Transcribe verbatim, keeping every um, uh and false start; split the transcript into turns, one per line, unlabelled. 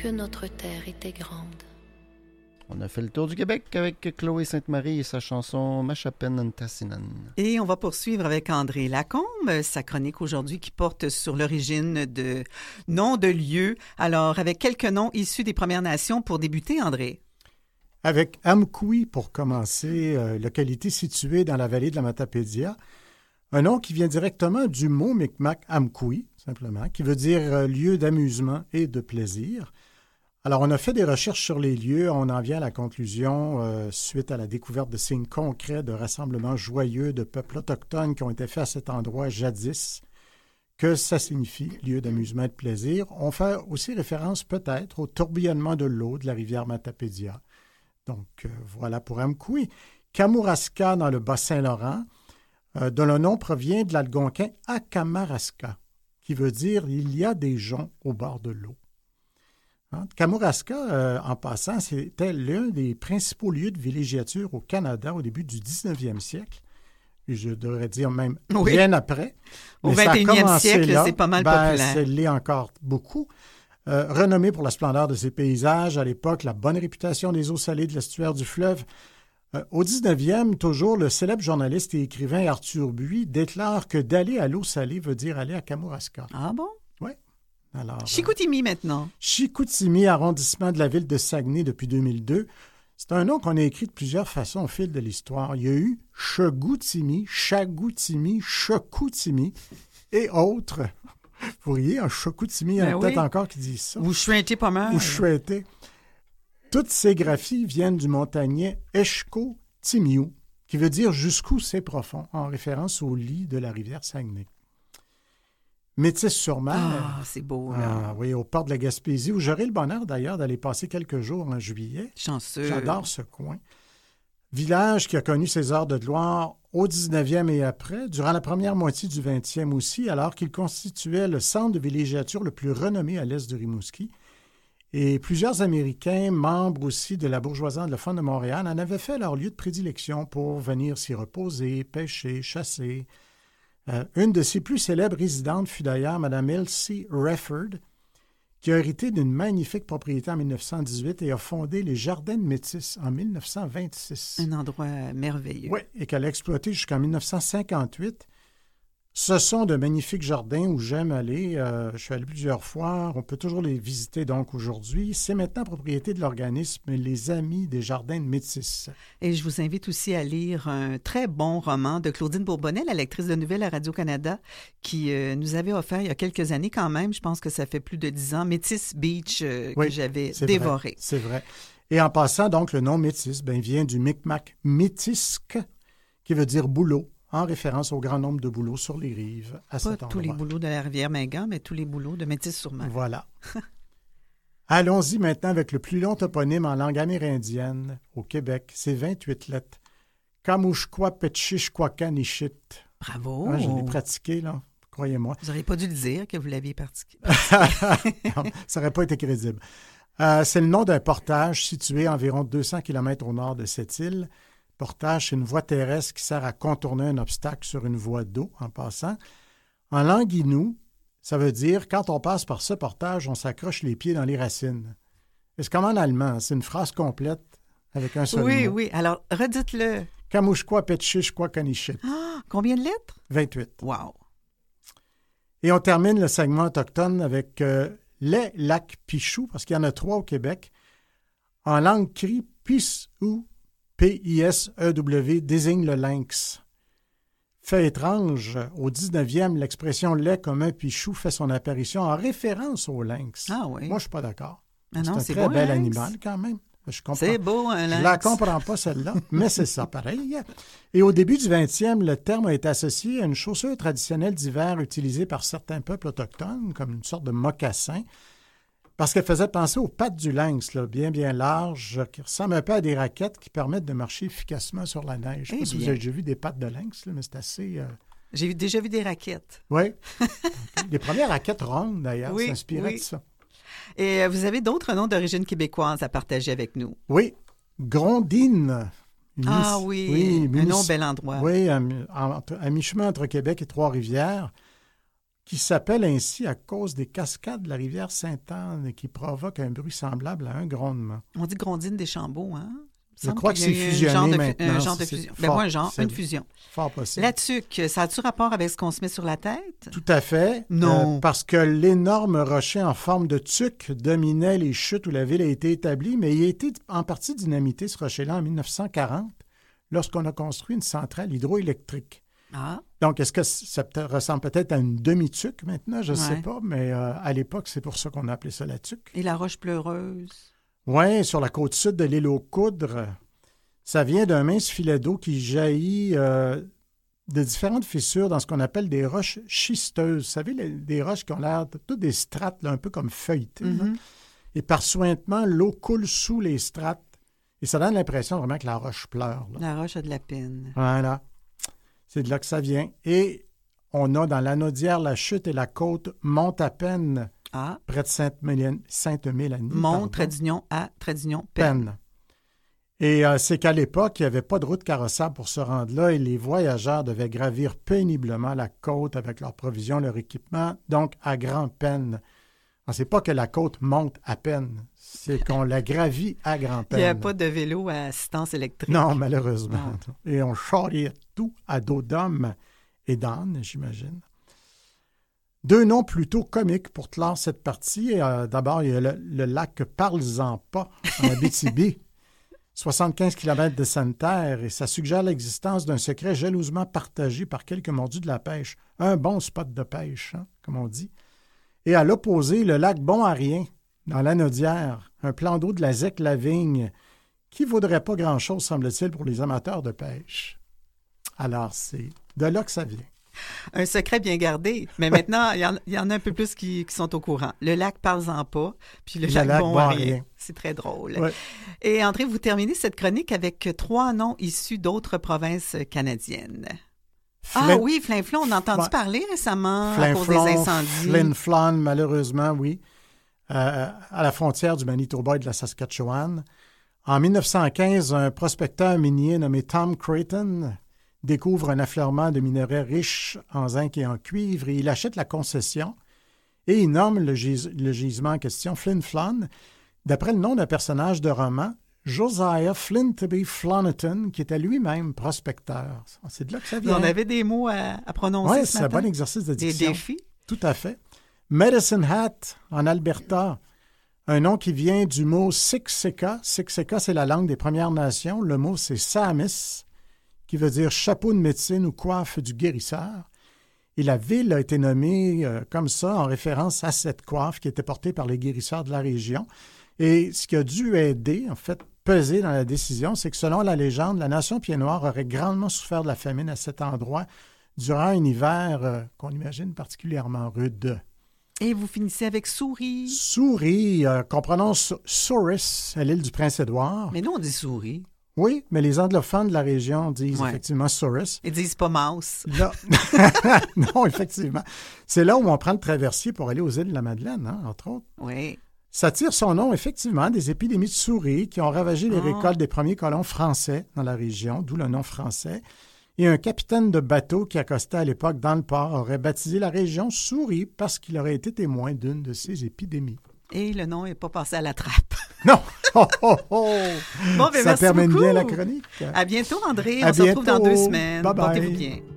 que notre terre était grande.
On a fait le tour du Québec avec Chloé Sainte-Marie et sa chanson « Machapen Ntassinan ».
Et on va poursuivre avec André Lacombe, sa chronique aujourd'hui qui porte sur l'origine de noms de lieux. Alors, avec quelques noms issus des Premières Nations pour débuter, André.
Avec Amkoui pour commencer, euh, localité située dans la vallée de la Matapédia. Un nom qui vient directement du mot Micmac Amkoui, simplement, qui veut dire euh, lieu d'amusement et de plaisir. Alors, on a fait des recherches sur les lieux. On en vient à la conclusion, euh, suite à la découverte de signes concrets de rassemblements joyeux de peuples autochtones qui ont été faits à cet endroit jadis, que ça signifie lieu d'amusement et de plaisir. On fait aussi référence peut-être au tourbillonnement de l'eau de la rivière Matapédia. Donc, euh, voilà pour Amkoui. Kamouraska, dans le Bas-Saint-Laurent, euh, dont le nom provient de l'algonquin Akamaraska, qui veut dire « il y a des joncs au bord de l'eau ». Kamouraska, euh, en passant, c'était l'un des principaux lieux de villégiature au Canada au début du dix-neuvième siècle. Et je devrais dire même oui. bien après.
Au vingt et unième siècle, là, c'est pas mal
ben,
populaire.
C'est l'est encore beaucoup. Euh, renommé pour la splendeur de ses paysages, à l'époque, la bonne réputation des eaux salées de l'estuaire du fleuve. Euh, au dix-neuvième, toujours, le célèbre journaliste et écrivain Arthur Buis déclare que d'aller à l'eau salée veut dire aller à Kamouraska.
Ah bon?
Oui. Alors,
Chicoutimi,
euh,
maintenant.
Chicoutimi, arrondissement de la ville de Saguenay depuis deux mille deux. C'est un nom qu'on a écrit de plusieurs façons au fil de l'histoire. Il y a eu Chegoutimi, Chagoutimi, Chocoutimi et autres. Vous voyez, un Chocoutimi, il y en a
ben
peut-être
oui.
encore qui disent ça.
Ou Chouetté pas mal.
Ou Chouetté. Toutes ces graphies viennent du montagnais Eshko-Timiou, qui veut dire jusqu'où c'est profond, en référence au lit de la rivière Saguenay. Métis-sur-Mer.
Ah, c'est beau, là.
Ah, oui, au port de la Gaspésie, où j'aurai le bonheur d'ailleurs d'aller passer quelques jours en juillet.
Chanceux.
J'adore ce coin. Village qui a connu ses heures de gloire au dix-neuvième et après, durant la première moitié du vingtième aussi, alors qu'il constituait le centre de villégiature le plus renommé à l'est de Rimouski. Et plusieurs Américains, membres aussi de la bourgeoisie anglophone de Montréal, en avaient fait leur lieu de prédilection pour venir s'y reposer, pêcher, chasser. Euh, une de ses plus célèbres résidentes fut d'ailleurs Mme Elsie Refford, qui a hérité d'une magnifique propriété en mille neuf cent dix-huit et a fondé les Jardins de Métis en mille neuf cent vingt-six.
Un endroit merveilleux.
Oui, et qu'elle a exploité jusqu'en mille neuf cent cinquante-huit. Ce sont de magnifiques jardins où j'aime aller. Euh, je suis allé plusieurs fois. On peut toujours les visiter donc aujourd'hui. C'est maintenant propriété de l'organisme Les Amis des Jardins de Métis.
Et je vous invite aussi à lire un très bon roman de Claudine Bourbonnais, la lectrice de nouvelles à Radio-Canada, qui euh, nous avait offert il y a quelques années quand même, je pense que ça fait plus de dix ans, Métis Beach, euh,
oui,
que j'avais
c'est
dévoré.
Vrai, c'est vrai. Et en passant, donc, le nom Métis ben, vient du Micmac métisque, qui veut dire boulot, en référence au grand nombre de bouleaux sur les rives à
Pas
cet endroit.
tous les bouleaux de la rivière Mingan, mais tous les bouleaux de Métis-sur-Mer.
Voilà. Allons-y maintenant avec le plus long toponyme en langue amérindienne au Québec. C'est vingt-huit lettres. Kamushkwa-Petchish-Kwaka-Nishit.
Bravo!
Ah, je l'ai pratiqué, là, croyez-moi.
Vous n'auriez pas dû le dire que vous l'aviez pratiqué.
Non, ça n'aurait pas été crédible. Euh, c'est le nom d'un portage situé à environ deux cents kilomètres au nord de cette île. Portage, c'est une voie terrestre qui sert à contourner un obstacle sur une voie d'eau en passant. En langue inou, ça veut dire quand on passe par ce portage, on s'accroche les pieds dans les racines. Et c'est comme en allemand, c'est une phrase complète avec un seul
oui,
mot.
Oui, oui. Alors, redites-le.
Kamushkwa-Petchish-Kwaka-Nishit.
Ah, combien de lettres?
vingt-huit.
Wow.
Et on termine le segment autochtone avec euh, les lacs Pichou, parce qu'il y en a trois au Québec. En langue cri, Pis ou P I S E W désigne le lynx. Fait étrange, au dix-neuvième, l'expression « lait comme un pichou » fait son apparition en référence au lynx.
Ah oui.
Moi, je ne suis pas d'accord.
Ah non,
c'est
c'est
un très
beau,
bel
un
animal quand même. Je comprends.
C'est beau, un lynx.
Je la comprends pas, celle-là, mais c'est ça, pareil. Et au début du vingtième, le terme a été associé à une chaussure traditionnelle d'hiver utilisée par certains peuples autochtones, comme une sorte de mocassin, parce qu'elle faisait penser aux pattes du lynx, là, bien, bien larges, qui ressemblent un peu à des raquettes qui permettent de marcher efficacement sur la neige. Je ne sais pas si vous avez déjà vu des pattes de lynx, là, mais c'est assez... Euh...
J'ai déjà vu des raquettes.
Oui. Les premières raquettes rondes, d'ailleurs,
oui,
s'inspiraient
oui.
de ça.
Et vous avez d'autres noms d'origine québécoise à partager avec nous?
Oui. Grondine.
Ah oui, oui un munici... nom bel endroit.
Oui, à, à, à mi-chemin entre Québec et Trois-Rivières. qui s'appelle ainsi à cause des cascades de la rivière Sainte-Anne qui provoquent un bruit semblable à un grondement.
On dit grondine des Chambeaux, hein?
Je crois que c'est fusionné maintenant. Un genre de fusion.
Ben moi, un genre, une fusion.
Fort possible.
La tuque, ça a-tu rapport avec ce qu'on se met sur la tête?
Tout à fait.
Non.
Euh, parce que l'énorme rocher en forme de tuque dominait les chutes où la ville a été établie, mais il a été en partie dynamité, ce rocher-là, en mille neuf cent quarante, lorsqu'on a construit une centrale hydroélectrique.
Ah.
Donc, est-ce que ça peut- ressemble peut-être à une demi-tuque maintenant? Je ne
Ouais.
sais pas, mais euh, à l'époque, c'est pour ça qu'on a appelé ça la tuque.
Et la roche pleureuse?
Oui, sur la côte sud de l'île aux Coudres, ça vient d'un mince filet d'eau qui jaillit euh, de différentes fissures dans ce qu'on appelle des roches schisteuses. Vous savez, les- des roches qui ont l'air de toutes des strates, là, un peu comme feuilletées. là.
Mhm.
Et par sointement, l'eau coule sous les strates. Et ça donne l'impression vraiment que la roche pleure. là.
La roche a de la peine.
Voilà. C'est de là que ça vient. Et on a dans l'Anaudière la chute et la côte montent à peine
Ah.
près de Sainte-Mélanie. Sainte-Mélanie
Mont,
pardon.
trait d'union, à, trait d'union, peine.
peine. Et euh, c'est qu'à l'époque, il n'y avait pas de route carrossable pour se rendre là et les voyageurs devaient gravir péniblement la côte avec leurs provisions, leur équipement, donc à grand-peine. C'est pas que la côte monte à peine, c'est qu'on la gravit à
Il
grand-peine.
n'y a pas de vélo à assistance électrique.
Non, malheureusement.
Non.
Et on charriait tout à dos d'hommes et d'ânes, j'imagine. Deux noms plutôt comiques pour clore cette partie. Euh, D'abord, il y a le, le lac Parle-en pas, en Abitibi, soixante-quinze kilomètres de Sainte-Terre, et ça suggère l'existence d'un secret jalousement partagé par quelques mordus de la pêche. Un bon spot de pêche, hein, comme on dit. Et à l'opposé, le lac Bon-à-Rien, dans l'Anaudière, un plan d'eau de la Zec-Lavigne, qui ne vaudrait pas grand-chose, semble-t-il, pour les amateurs de pêche. Alors, c'est de là que ça vient.
Un secret bien gardé. Mais maintenant, il y, en, il y en a un peu plus qui, qui sont au courant. Le lac Parle-en pas, puis le,
Le
lac,
lac
Bon-à-Rien.
Bon-à-Rien.
C'est très drôle.
Ouais.
Et André, vous terminez cette chronique avec trois noms issus d'autres provinces canadiennes. Ah
Flin-
oui, Flinflon, on a entendu
Ouais.
parler récemment à cause des
Flin-Flon,
incendies.
Flin-Flon, malheureusement, oui, euh, à la frontière du Manitoba et de la Saskatchewan. En mille neuf cent quinze, un prospecteur minier nommé Tom Creighton découvre un affleurement de minerais riches en zinc et en cuivre et il achète la concession et il nomme le, gis- le gisement en question Flin-Flon, d'après le nom d'un personnage de roman, Josiah Flintoby Floniton, qui était lui-même prospecteur. C'est de là que ça
Vous
vient.
en avez des mots à, à prononcer
Oui,
ce
c'est un
matin?
bon exercice de
Des
diction.
défis?
Tout à fait. Medicine Hat, en Alberta, un nom qui vient du mot Siksika. Siksika, c'est la langue des Premières Nations. Le mot, c'est Samis, qui veut dire chapeau de médecine ou coiffe du guérisseur. Et la ville a été nommée euh, comme ça en référence à cette coiffe qui était portée par les guérisseurs de la région. Et ce qui a dû aider, en fait, peser dans la décision, c'est que selon la légende, la nation Pied-Noir aurait grandement souffert de la famine à cet endroit durant un hiver euh, qu'on imagine particulièrement rude.
Et vous finissez avec souris.
Souris, euh, qu'on prononce Souris à l'île du Prince-Édouard.
Mais nous, on dit souris.
Oui, mais les anglophones de la région disent
Ouais.
effectivement Souris.
Ils disent pas mouse.
Là... non, effectivement. C'est là où on prend le traversier pour aller aux îles de la Madeleine, hein, entre autres.
Oui.
Ça tire son nom, effectivement, des épidémies de souris qui ont ravagé les
Ah.
récoltes des premiers colons français dans la région, d'où le nom français. Et un capitaine de bateau qui accostait à l'époque dans le port aurait baptisé la région Souris parce qu'il aurait été témoin d'une de ces épidémies.
Et le nom n'est pas passé à la trappe.
Non! Oh, oh, oh!
Bon, ben,
Ça
merci
termine
beaucoup.
bien la chronique.
À bientôt, André.
À
On se retrouve dans
bientôt.
deux semaines.
Bye bye.
Portez-vous bien.